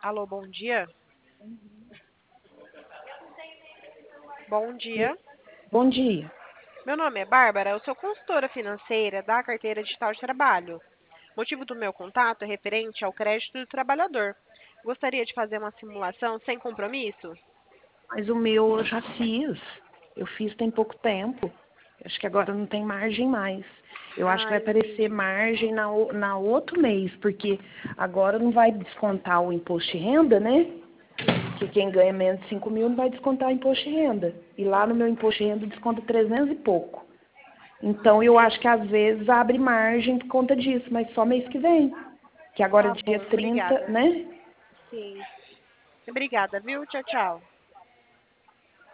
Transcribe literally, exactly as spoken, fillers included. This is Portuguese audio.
Alô, bom dia. Bom dia. Bom dia. Meu nome é Bárbara, eu sou consultora financeira da Carteira Digital de Trabalho. O motivo do meu contato é referente ao crédito do trabalhador. Gostaria de fazer uma simulação sem compromisso? Mas o meu eu já fiz. Eu fiz tem pouco tempo. Acho que agora não tem margem mais. Eu acho que Ah, vai aparecer entendi. margem na, o- na outro mês, porque agora não vai descontar o imposto de renda, né? Que quem ganha menos de cinco mil não vai descontar o imposto de renda. E lá no meu imposto de renda desconta trezentos e pouco. Então eu acho que Entendi. às vezes abre margem por conta disso, mas só mês que vem. Que agora Tá é dia bom, trinta, obrigada. né? Sim. Obrigada, viu? Tchau, tchau.